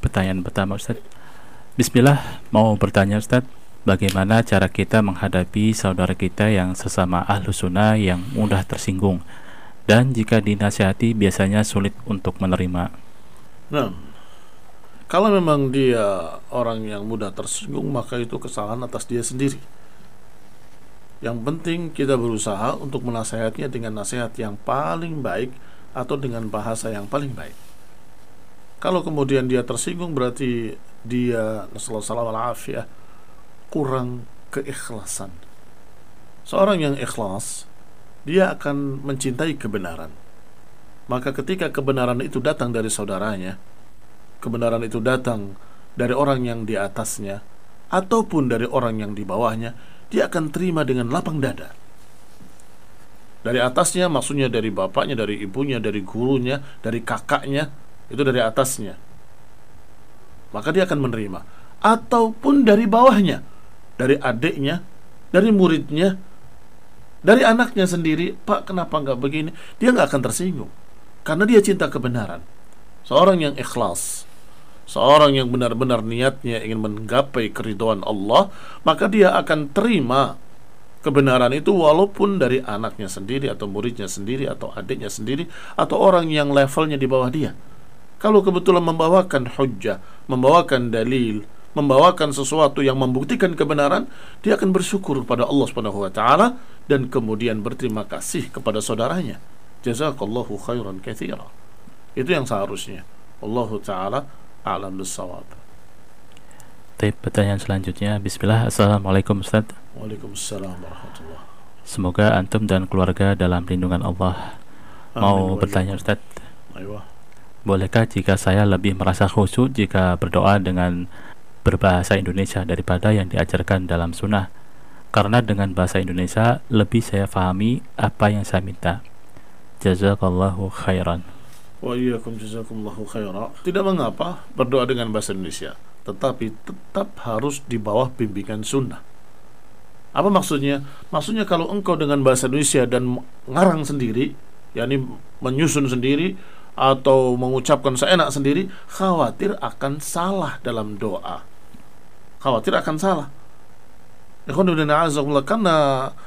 pertanyaan pertama, Ustaz. Bismillah, mau bertanya, Ustaz, bagaimana cara kita menghadapi saudara kita yang sesama ahlu sunnah yang mudah tersinggung dan jika dinasihati biasanya sulit untuk menerima? Nah, kalau memang dia orang yang mudah tersinggung, maka itu kesalahan atas dia sendiri. Yang penting kita berusaha untuk menasihatinya dengan nasihat yang paling baik atau dengan bahasa yang paling baik. Kalau kemudian dia tersinggung, berarti dia nasallallahu alaihi wasallam kurang keikhlasan. Seorang yang ikhlas, dia akan mencintai kebenaran. Maka ketika kebenaran itu datang dari saudaranya, kebenaran itu datang dari orang yang di atasnya ataupun dari orang yang di bawahnya, dia akan terima dengan lapang dada. Dari atasnya maksudnya dari bapaknya, dari ibunya, dari gurunya, dari kakaknya, itu dari atasnya, maka dia akan menerima. Ataupun dari bawahnya, dari adiknya, dari muridnya, dari anaknya sendiri. Pak, kenapa nggak begini? Dia nggak akan tersinggung karena dia cinta kebenaran. Seorang yang ikhlas, seorang yang benar-benar niatnya ingin menggapai keridhaan Allah, maka dia akan terima kebenaran itu walaupun dari anaknya sendiri atau muridnya sendiri atau adiknya sendiri atau orang yang levelnya di bawah dia. Kalau kebetulan membawakan hujjah, membawakan dalil, membawakan sesuatu yang membuktikan kebenaran, dia akan bersyukur kepada Allah Subhanahu wa taala dan kemudian berterima kasih kepada saudaranya. Jazakallahu khairan katsira. Itu yang seharusnya. Allahu taala a'lam bis-shawab. Pertanyaan selanjutnya, Bismillah. Assalamualaikum, Ustaz. Waalaikumsalam warahmatullahi. Semoga antum dan keluarga dalam lindungan Allah. Mau bertanya, Ustaz, bolehkah jika saya lebih merasa khusyuk jika berdoa dengan berbahasa Indonesia daripada yang diajarkan dalam sunnah? Karena dengan bahasa Indonesia lebih saya fahami apa yang saya minta. Jazakallahu khairan. Wa iyyakum jazakumullahu khairan. Tidak mengapa berdoa dengan bahasa Indonesia, tetapi tetap harus di bawah bimbingan sunnah. Apa maksudnya? Maksudnya kalau engkau dengan bahasa Indonesia dan ngarang sendiri, yakni menyusun sendiri atau mengucapkan seenak sendiri, khawatir akan salah dalam doa. Khawatir akan salah. Karena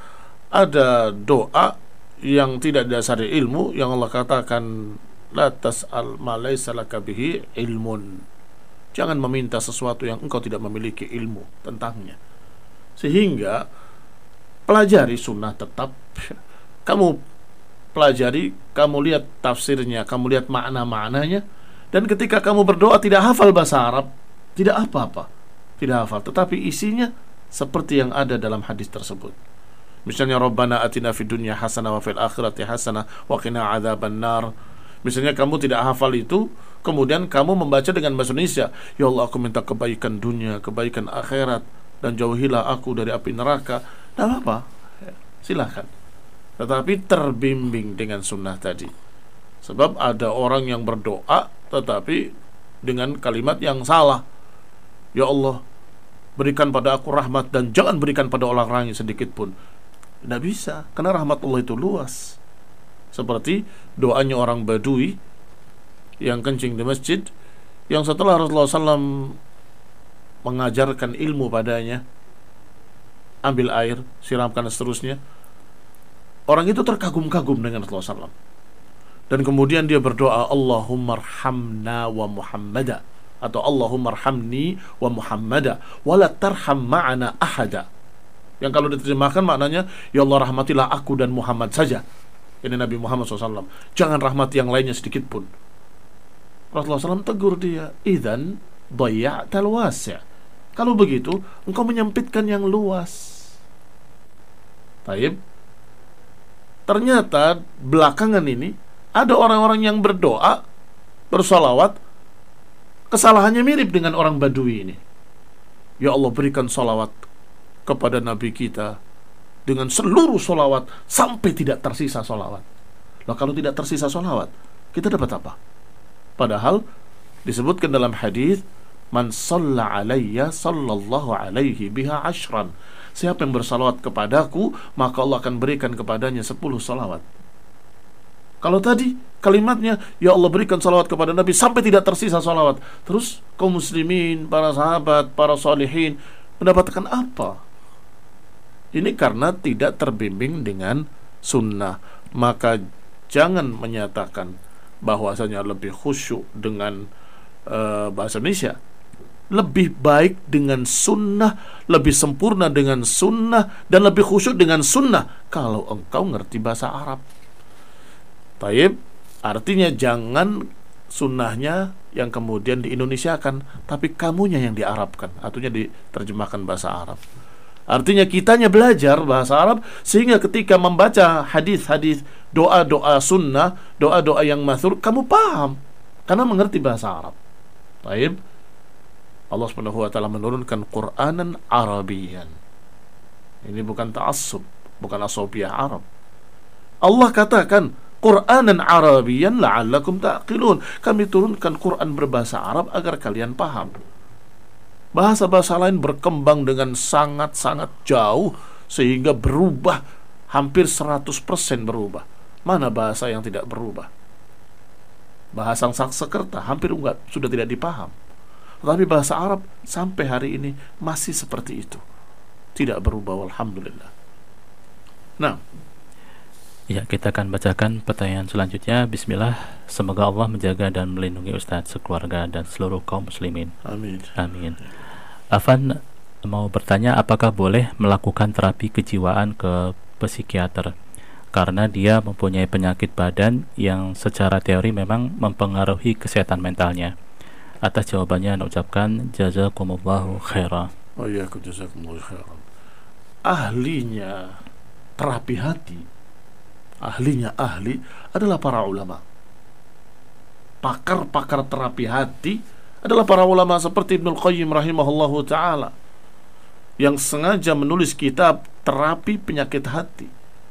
ada doa yang tidak didasari ilmu, yang Allah katakan la tas'al ma laysa laka bihi ilmun. Jangan meminta sesuatu yang engkau tidak memiliki ilmu tentangnya. Sehingga pelajari sunnah tetap. Kamu pelajari, kamu lihat tafsirnya, kamu lihat makna-maknanya, dan ketika kamu berdoa tidak hafal bahasa Arab, tidak apa-apa, tidak hafal, tetapi isinya seperti yang ada dalam hadis tersebut. Misalnya Rabbana atina fid dunya hasanah wa fil akhirati hasanah wa qina adzabannar. Misalnya kamu tidak hafal itu, kemudian kamu membaca dengan bahasa Indonesia, ya Allah, aku minta kebaikan dunia, kebaikan akhirat, dan jauhilah aku dari api neraka. Tidak apa-apa, silakan. Tetapi terbimbing dengan sunnah tadi. Sebab ada orang yang berdoa tetapi dengan kalimat yang salah. Ya Allah, berikan pada aku rahmat dan jangan berikan pada orang lain sedikit pun. Tidak bisa, karena rahmat Allah itu luas. Seperti doanya orang Badui yang kencing di masjid, yang setelah Rasulullah SAW mengajarkan ilmu padanya, ambil air, siramkan dan seterusnya, orang itu terkagum-kagum dengan Rasulullah SAW. Dan kemudian dia berdoa, Allahumma arhamna wa Muhammada, atau Allahumma arhamni wa Muhammada wa la tarham ma'ana ahada. Yang kalau diterjemahkan maknanya, ya Allah, rahmatilah aku dan Muhammad saja. Ini Nabi Muhammad SAW. Jangan rahmati yang lainnya sedikit pun. Rasulullah SAW tegur dia, idzan dayya'tal wasi'. Kalau begitu, engkau menyempitkan yang luas. Taib. Ternyata belakangan ini ada orang-orang yang berdoa, bersolawat, kesalahannya mirip dengan orang Badui ini. Ya Allah, berikan solawat kepada Nabi kita dengan seluruh solawat sampai tidak tersisa solawat. Nah, kalau tidak tersisa solawat, kita dapat apa? Padahal disebutkan dalam hadis, man shalla alayya sallallahu alaihi biha ashran. Siapa yang bersalawat kepadaku, maka Allah akan berikan kepadanya 10 salawat. Kalau tadi kalimatnya, ya Allah berikan salawat kepada Nabi sampai tidak tersisa salawat. Terus kaum muslimin, para sahabat, para salihin mendapatkan apa? Ini karena tidak terbimbing dengan sunnah. Maka jangan menyatakan bahwasanya lebih khusyuk dengan bahasa Indonesia, lebih baik dengan sunnah, lebih sempurna dengan sunnah, dan lebih khusyuk dengan sunnah kalau engkau ngerti bahasa Arab. Taib, artinya jangan sunnahnya yang kemudian di-Indonesiakan, tapi kamunya yang di-Arabkan, artinya diterjemahkan bahasa Arab. Artinya kitanya belajar bahasa Arab sehingga ketika membaca hadis-hadis, doa-doa sunnah, doa-doa yang masyhur, kamu paham karena mengerti bahasa Arab. Taib, Allah Subhanahu wa taala menurunkan Qur'anan Arabian. Ini bukan ta'assub, bukan asobiyah Arab. Allah katakan Qur'anan Arabian la'allakum ta'qilun. Kami turunkan Quran berbahasa Arab agar kalian paham. Bahasa-bahasa lain berkembang dengan sangat-sangat jauh sehingga berubah, hampir 100% berubah. Mana bahasa yang tidak berubah? Bahasa Sanskerta hampir sudah tidak dipaham. Tetapi bahasa Arab sampai hari ini masih seperti itu, tidak berubah, alhamdulillah. Nah, ya, kita akan bacakan pertanyaan selanjutnya. Bismillah. Semoga Allah menjaga dan melindungi Ustadz, sekeluarga, dan seluruh kaum muslimin. Amin. Amin. Afan mau bertanya, apakah boleh melakukan terapi kejiwaan ke psikiater karena dia mempunyai penyakit badan yang secara teori memang mempengaruhi kesehatan mentalnya? Atas jawabannya ucapkan jazakumullahu khairan. Oh iya, jazakumullahu khairan. Ahlinya terapi hati, ahlinya ahli adalah para ulama. Pakar-pakar terapi hati adalah para ulama seperti Ibnul Qayyim rahimahullahu ta'ala, yang sengaja menulis kitab terapi penyakit hati.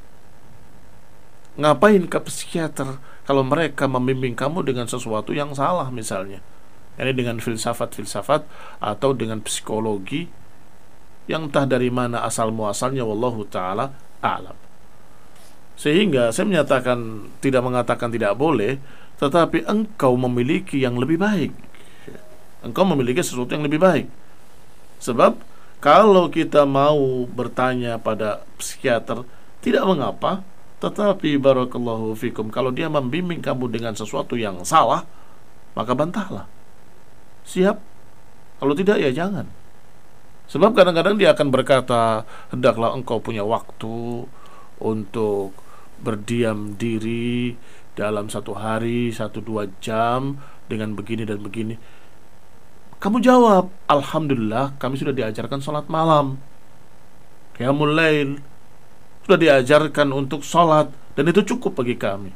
Ngapain ke psikiater kalau mereka membimbing kamu dengan sesuatu yang salah, misalnya ini dengan filsafat-filsafat atau dengan psikologi yang entah dari mana asal muasalnya, wallahu ta'ala a'lam. Sehingga saya menyatakan, tidak mengatakan tidak boleh, tetapi engkau memiliki yang lebih baik. Engkau memiliki sesuatu yang lebih baik. Sebab kalau kita mau bertanya pada psikiater, tidak mengapa, tetapi barakallahu fikum, kalau dia membimbing kamu dengan sesuatu yang salah, maka bantahlah. Siap? Kalau tidak, ya jangan. Sebab kadang-kadang dia akan berkata, hendaklah engkau punya waktu untuk berdiam diri dalam satu hari 1-2 jam dengan begini dan begini. Kamu jawab, alhamdulillah kami sudah diajarkan sholat malam, qiyamul lail, sudah diajarkan untuk sholat, dan itu cukup bagi kami,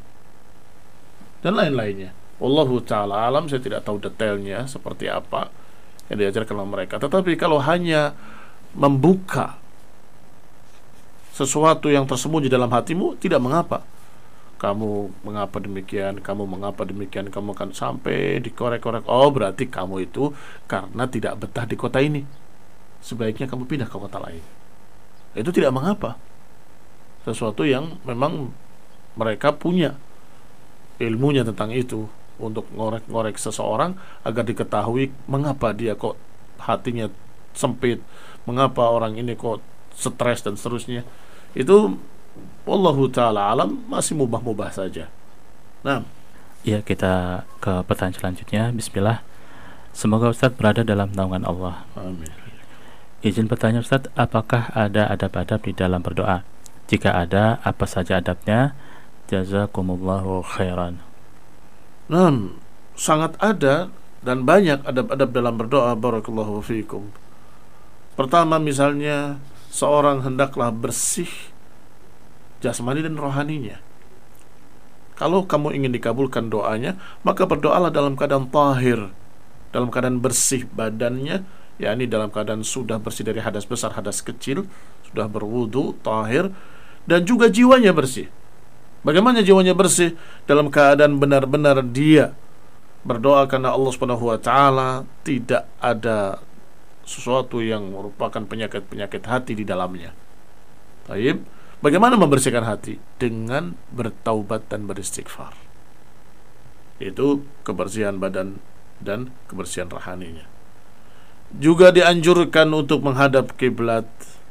dan lain-lainnya. Wallahu ta'ala alam, saya tidak tahu detailnya seperti apa yang diajarkan oleh mereka. Tetapi kalau hanya membuka sesuatu yang tersembunyi dalam hatimu, tidak mengapa. Kamu mengapa demikian, kamu mengapa demikian, kamu akan sampai dikorek-korek. Oh, berarti kamu itu karena tidak betah di kota ini, sebaiknya kamu pindah ke kota lain. Itu tidak mengapa. Sesuatu yang memang mereka punya ilmunya tentang itu, untuk ngorek-ngorek seseorang agar diketahui mengapa dia kok hatinya sempit, mengapa orang ini kok stres dan seterusnya. Itu wallahu ta'ala alam, masih mubah-mubah saja. Nah, ya, kita ke pertanyaan selanjutnya. Bismillah. Semoga Ustadz berada dalam naungan Allah. Amin. Izin bertanya Ustadz, apakah ada adab-adab di dalam berdoa? Jika ada, apa saja adabnya? Jazakumullahu khairan. Nah, sangat ada dan banyak adab-adab dalam berdoa, barakallahu fiikum. Pertama, misalnya seorang hendaklah bersih jasmani dan rohaninya. Kalau kamu ingin dikabulkan doanya, maka berdoalah dalam keadaan tahir, dalam keadaan bersih badannya, yakni dalam keadaan sudah bersih dari hadas besar, hadas kecil, sudah berwudu, tahir, dan juga jiwanya bersih. Bagaimana jiwanya bersih? Dalam keadaan benar-benar dia berdoa karena Allah Subhanahu wa ta'ala, tidak ada sesuatu yang merupakan penyakit-penyakit hati di dalamnya. Taib, Bagaimana membersihkan hati? Dengan bertaubat dan beristighfar. Itu kebersihan badan dan kebersihan rohaninya. Juga dianjurkan untuk menghadap kiblat.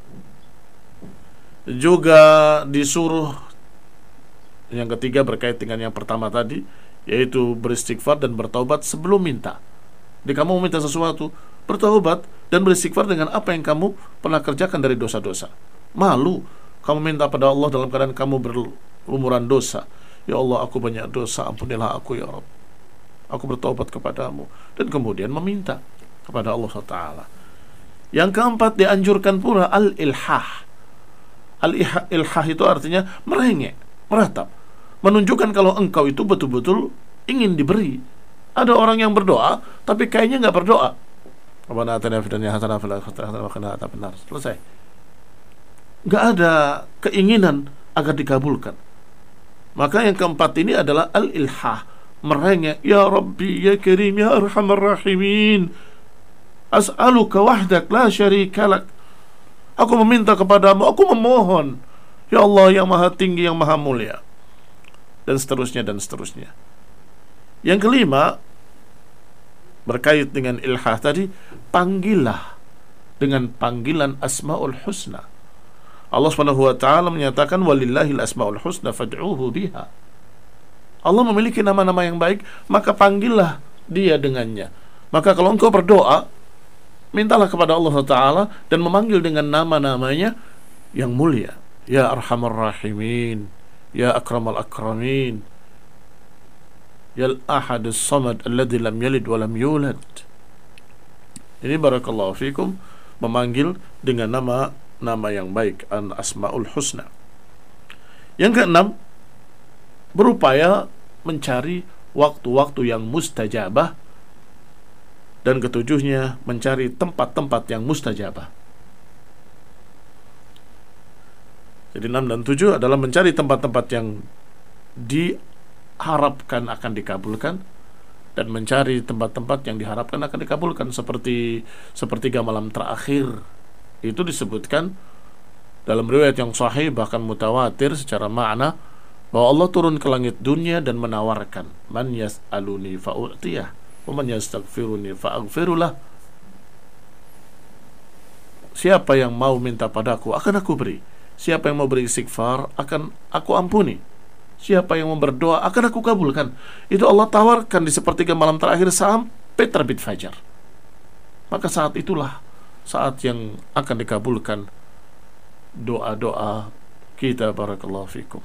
Juga disuruh, yang ketiga berkait dengan yang pertama tadi, yaitu beristighfar dan bertaubat sebelum minta. Jadi kamu meminta sesuatu, bertaubat dan beristighfar dengan apa yang kamu pernah kerjakan dari dosa-dosa. Malu kamu minta pada Allah dalam keadaan kamu berlumuran dosa. Ya Allah, aku banyak dosa, ampunilah aku ya Rabb. Aku bertaubat kepadamu. Dan kemudian meminta kepada Allah Taala. Yang keempat, dianjurkan pula al-ilhah. Al-ilhah itu artinya merengek, meratap, menunjukkan kalau engkau itu betul-betul ingin diberi. Ada orang yang berdoa tapi kayaknya nggak berdoa. Rabbana atina fid dunya hasanah wa fil akhirati hasanah wa qina adzabannar. Selesai. Nggak ada keinginan agar dikabulkan. Maka yang keempat ini adalah al-ilhah, merengek, ya Rabbi ya Karim ya Arhamar Rahimin, as'aluka wahdak la syarika lak. Aku meminta kepadamu, aku memohon, ya Allah yang maha tinggi, yang maha mulia, dan seterusnya dan seterusnya. Yang kelima, berkait dengan ilhah tadi, panggillah dengan panggilan Asmaul Husna. Allah Subhanahu wa taala menyatakan walillahil asmaul husna fad'uhu biha. Allah memiliki nama-nama yang baik, maka panggillah dia dengannya. Maka kalau engkau berdoa, mintalah kepada Allah Ta'ala dan memanggil dengan nama-namanya yang mulia. Ya Arhamar Rahimin, Ya Akramal Akramin, Ya Al-Ahad As-Samad Alladhi lam yalid wa lam yulad. Ini barakallahu fikum, memanggil dengan nama-nama yang baik, Al-Asma'ul Husna. Yang keenam, berupaya mencari waktu-waktu yang mustajabah. Dan ketujuhnya, mencari tempat-tempat yang mustajabah. Jadi 6 dan 7 adalah mencari tempat-tempat yang diharapkan akan dikabulkan, dan mencari tempat-tempat yang diharapkan akan dikabulkan, seperti sepertiga malam terakhir. Itu disebutkan dalam riwayat yang sahih, bahkan mutawatir secara makna, bahwa Allah turun ke langit dunia dan menawarkan, man yas'aluni fa'u'tiyah wa man yastaghfiruni fa'aghfirulah. Siapa yang mau minta padaku akan aku beri, siapa yang mau beristighfar akan aku ampuni, siapa yang mau berdoa akan aku kabulkan. Itu Allah tawarkan di sepertiga malam terakhir sampai terbit fajar. Maka saat itulah saat yang akan dikabulkan doa-doa kita, barakallahu fikum.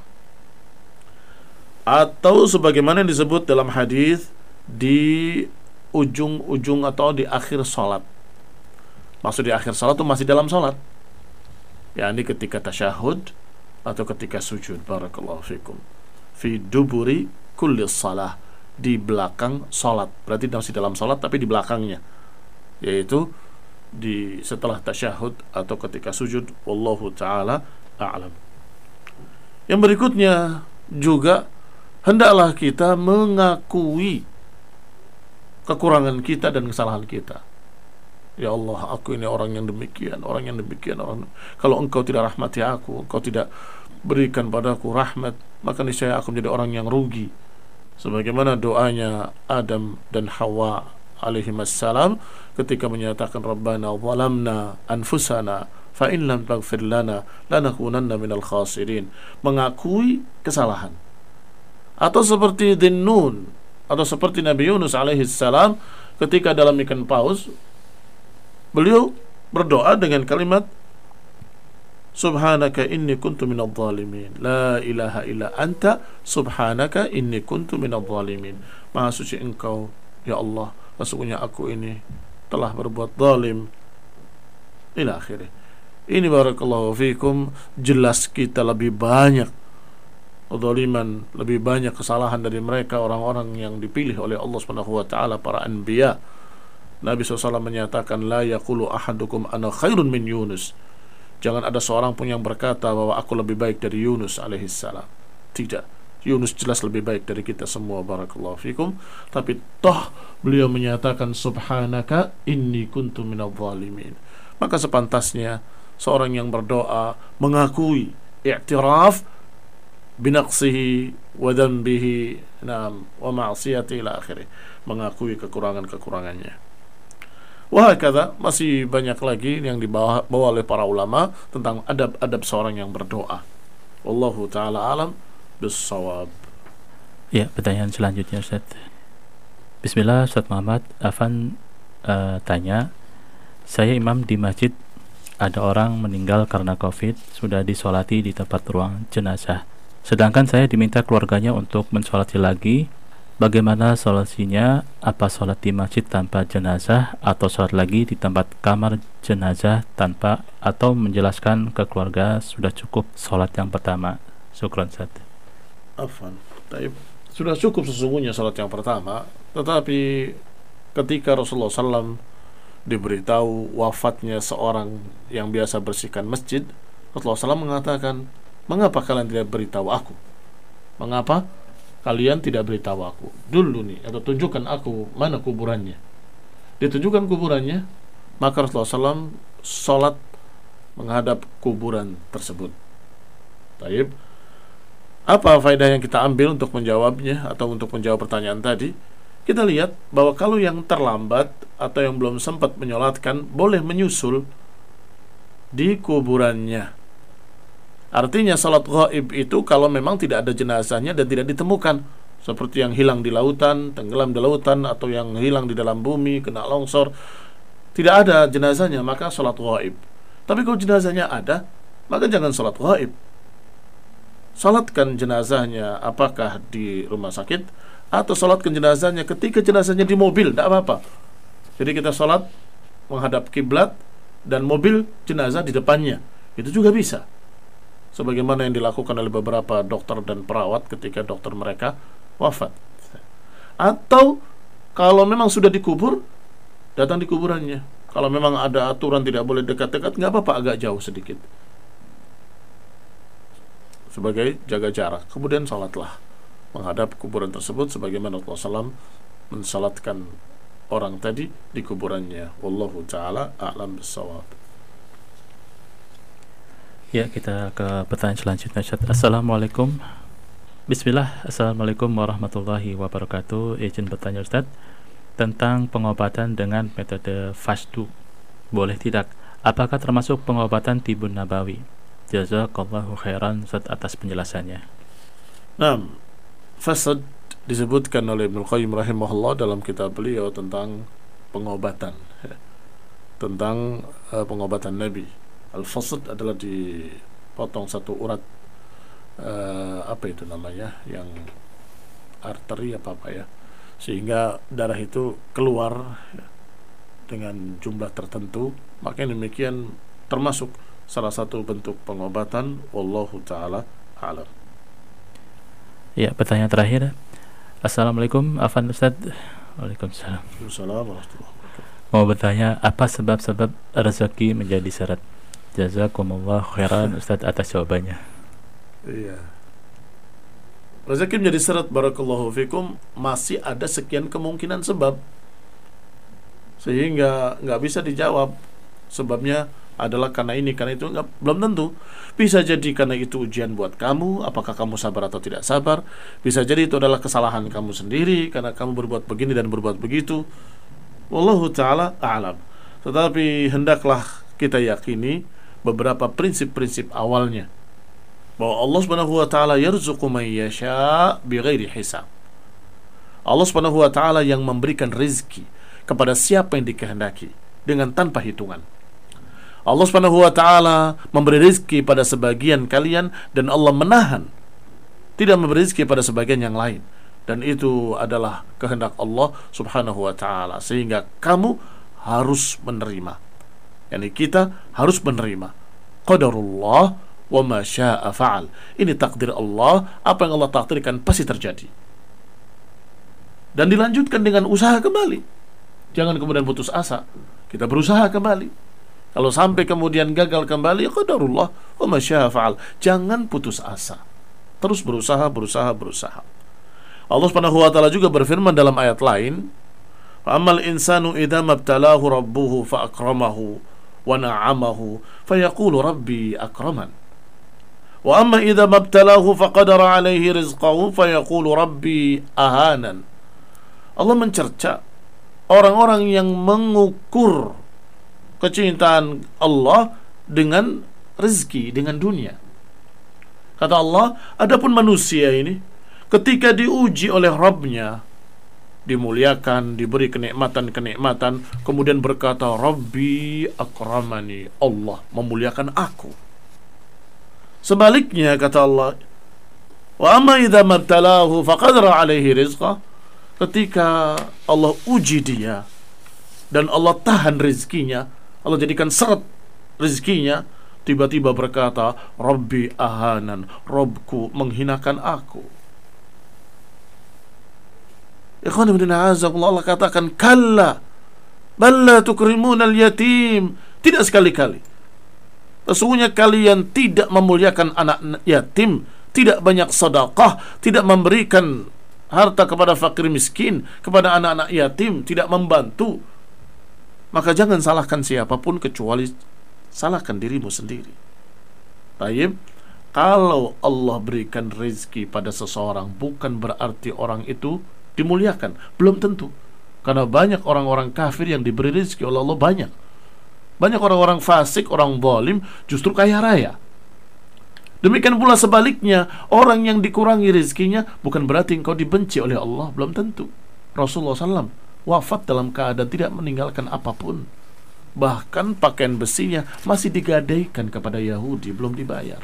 Atau sebagaimana yang disebut dalam hadis, di ujung-ujung atau di akhir salat. Maksud di akhir salat itu masih dalam salat, yakni ketika tasyahud atau ketika sujud, barakallahu fikum. Fi duburi kulli salah, di belakang salat. Berarti masih dalam salat tapi di belakangnya, yaitu di setelah tasyahud atau ketika sujud. Wallahu ta'ala a'lam. Yang berikutnya juga, hendaklah kita mengakui kekurangan kita dan kesalahan kita. Ya Allah, aku ini orang yang demikian, orang yang demikian, kalau engkau tidak rahmati aku, engkau tidak berikan padaku rahmat, maka niscaya aku menjadi orang yang rugi. Sebagaimana doanya Adam dan Hawa alaihimassalam ketika menyatakan Rabbana zalamna anfusana fa in lam taghfir lana lanakunanna minal khasirin, mengakui kesalahan. Atau seperti Dhinnun, atau seperti Nabi Yunus alaihissalam ketika dalam ikan paus, beliau berdoa dengan kalimat Subhanaka inni kuntu minadh dhalimin, la ilaha illa anta subhanaka inni kuntu minadh dhalimin. Maha suci engkau ya Allah, sesungguhnya aku ini telah berbuat zalim, ila akhirih. Ini barakallahu fikum, jelas kita lebih banyak kezaliman, lebih banyak kesalahan dari mereka, orang-orang yang dipilih oleh Allah Subhanahu wa taala, para anbiya. Nabi SAW menyatakan, la yaqulu ahadukum ana khairun min Yunus. Jangan ada seorang pun yang berkata bahwa aku lebih baik dari Yunus alaihissalam. Tidak, Yunus jelas lebih baik dari kita semua, barakallahu fikum. Tapi toh beliau menyatakan subhanaka inni kuntu minadh dhalimin. Maka sepantasnya seorang yang berdoa mengakui i'tiraf binaqsihi wa dhanbihi wa ma'siyati ila akhirih, mengakui kekurangan-kekurangannya. Wahakadha, masih banyak lagi yang dibawa oleh para ulama tentang adab-adab seorang yang berdoa. Wallahu ta'ala alam bis-shawab. Ya, pertanyaan selanjutnya Ustaz. Bismillah, Ustaz Muhammad Afan tanya, saya imam di masjid, ada orang meninggal karena COVID, sudah disolati di tempat ruang jenazah, sedangkan saya diminta keluarganya untuk mensolati lagi. Bagaimana solusinya? Apa sholat di masjid tanpa jenazah atau sholat lagi di tempat kamar jenazah tanpa, atau menjelaskan ke keluarga sudah cukup sholat yang pertama? Syukran Ustaz. Afwan. Sudah cukup sesungguhnya sholat yang pertama, tetapi ketika Rasulullah SAW diberitahu wafatnya seorang yang biasa bersihkan masjid, Rasulullah SAW mengatakan, mengapa kalian tidak beritahu aku? Mengapa kalian tidak beritahu aku dulu nih, atau tunjukkan aku mana kuburannya? Ditunjukkan kuburannya, maka Rasulullah SAW sholat menghadap kuburan tersebut. Taib. Apa faedah yang kita ambil untuk menjawabnya atau untuk menjawab pertanyaan tadi? Kita lihat bahwa kalau yang terlambat atau yang belum sempat menyolatkan boleh menyusul di kuburannya. Artinya salat ghaib itu kalau memang tidak ada jenazahnya dan tidak ditemukan, seperti yang hilang di lautan, tenggelam di lautan, atau yang hilang di dalam bumi, kena longsor, tidak ada jenazahnya, maka salat ghaib. Tapi kalau jenazahnya ada, maka jangan salat ghaib. Salatkan jenazahnya apakah di rumah sakit, atau salatkan jenazahnya ketika jenazahnya di mobil, tidak apa-apa. Jadi kita salat menghadap kiblat dan mobil jenazah di depannya, itu juga bisa. Sebagaimana yang dilakukan oleh beberapa dokter dan perawat ketika dokter mereka wafat. Atau kalau memang sudah dikubur, datang di kuburannya. Kalau memang ada aturan tidak boleh dekat-dekat, nggak apa-apa, agak jauh sedikit, sebagai jaga jarak. Kemudian salatlah menghadap kuburan tersebut sebagaimana Rasulullah SAW mensalatkan orang tadi di kuburannya. Wallahu ta'ala a'lam bis-shawab. Ya, kita ke pertanyaan selanjutnya. Assalamualaikum. Bismillah. Assalamualaikum warahmatullahi wabarakatuh. Izin bertanya Ustaz tentang pengobatan dengan metode fasdu. Boleh tidak? Apakah termasuk pengobatan tibun nabawi? Jazakallahu khairan Ustaz atas penjelasannya. Nah, fasad disebutkan oleh Ibnu Qayyim rahimahullah dalam kitab beliau tentang pengobatan, tentang pengobatan Nabi. Al-fasad adalah dipotong satu urat, apa itu namanya, yang arteri apa ya, sehingga darah itu keluar dengan jumlah tertentu. Maka demikian termasuk salah satu bentuk pengobatan. Wallahu ta'ala a'lam. Ya, pertanyaan terakhir. Assalamualaikum Afan Ustaz. Waalaikumsalam. Assalamualaikum warahmatullahi wabarakatuh. Mau bertanya, apa sebab-sebab rezeki menjadi syarat? Jazakumullah khairan Ustaz atas jawabannya. Iya. Rezeki menjadi syarat, barakallahu fikum, masih ada sekian kemungkinan sebab, sehingga nggak bisa dijawab sebabnya adalah karena ini, karena itu, belum tentu. Bisa jadi karena itu ujian buat kamu, apakah kamu sabar atau tidak sabar. Bisa jadi itu adalah kesalahan kamu sendiri karena kamu berbuat begini dan berbuat begitu. Wallahu ta'ala a'lam. Tetapi hendaklah kita yakini beberapa prinsip-prinsip awalnya, bahwa Allah Subhanahu wa ta'ala yarzuqu man yasha' bighairi hisab. Allah Subhanahu wa ta'ala yang memberikan rezeki kepada siapa yang dikehendaki dengan tanpa hitungan. Allah Subhanahu wa ta'ala memberi rezeki pada sebagian kalian dan Allah menahan, tidak memberi rezeki pada sebagian yang lain, dan itu adalah kehendak Allah Subhanahu wa ta'ala, sehingga kamu harus menerima. Yani kita harus menerima qadarullah wa ma syaa fa'al. Ini takdir Allah, apa yang Allah takdirkan pasti terjadi. Dan dilanjutkan dengan usaha kembali. Jangan kemudian putus asa. Kita berusaha kembali. Kalau sampai kemudian gagal kembali, qadarullah wa ma syaa fa'al. Jangan putus asa. Terus berusaha. Allah Subhanahu wa ta'ala juga berfirman dalam ayat lain, "Fa'ammal insanu idza mabtalahu rabbuhu fa akramahu wa na'amahu fayaqulu rabbi akraman Wa amma idza mabtalahu faqadara alaihi rizqahu fayaqulu rabbi ahanan. Allah mencerca orang-orang yang mengukur kecintaan Allah dengan rezeki, dengan dunia. Kata Allah, adapun manusia ini ketika diuji oleh Rabb-Nya, dimuliakan, diberi kenikmatan-kenikmatan, kemudian berkata, Rabbi akramani, Allah memuliakan aku. Sebaliknya kata Allah, wa amma idza mabtalahu faqadara alaihi rizqah, ketika Allah uji dia dan Allah tahan rezekinya, Allah jadikan seret rezekinya, tiba-tiba berkata, Rabbi ahanan, Rabbku menghinakan aku. Ikhwan ibn a'azakumullah, Allah katakan, kalla balla tukrimunal yatim, tidak sekali-kali. Sesungguhnya kalian tidak memuliakan anak yatim, tidak banyak sedekah, tidak memberikan harta kepada fakir miskin, kepada anak-anak yatim, tidak membantu. Maka jangan salahkan siapapun kecuali salahkan dirimu sendiri. Tayyib, kalau Allah berikan rezeki pada seseorang, bukan berarti orang itu dimuliakan. Belum tentu. Karena banyak orang-orang kafir yang diberi rezeki oleh Allah banyak. Banyak orang-orang fasik, orang zalim justru kaya raya. Demikian pula sebaliknya, orang yang dikurangi rezekinya bukan berarti engkau dibenci oleh Allah. Belum tentu. Rasulullah SAW wafat dalam keadaan tidak meninggalkan apapun. Bahkan pakaian besinya masih digadaikan kepada Yahudi, belum dibayar.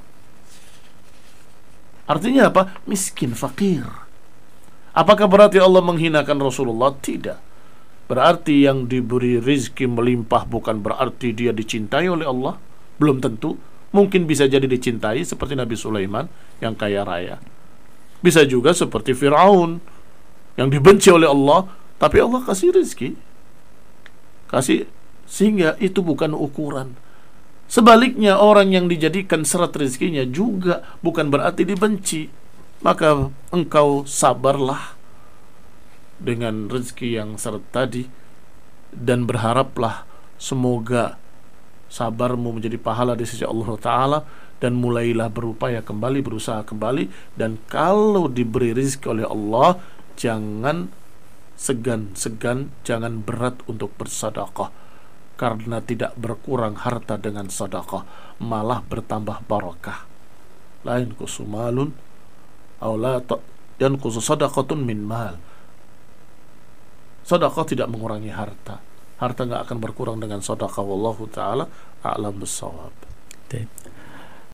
Artinya apa? Miskin, fakir. Apakah berarti Allah menghinakan Rasulullah? Tidak. Berarti yang diberi rizki melimpah bukan berarti dia dicintai oleh Allah. Belum tentu. Mungkin bisa jadi dicintai seperti Nabi Sulaiman yang kaya raya. Bisa juga seperti Fir'aun yang dibenci oleh Allah, tapi Allah kasih rizki. Kasih, sehingga itu bukan ukuran. Sebaliknya, orang yang dijadikan seret rizkinya juga bukan berarti dibenci. Maka engkau sabarlah dengan rezeki yang seret tadi, dan berharaplah semoga sabarmu menjadi pahala di sisi Allah Ta'ala, dan mulailah berupaya kembali, berusaha kembali. Dan kalau diberi rezeki oleh Allah, jangan segan-segan, jangan berat untuk bersedekah, karena tidak berkurang harta dengan sedekah, malah bertambah barakah. La yanqusu malun aw la yanqusu sadaqatun min mal. Sedekah tidak mengurangi harta. Harta nggak akan berkurang dengan sedekah. Wallahu ta'ala a'lam bissawab.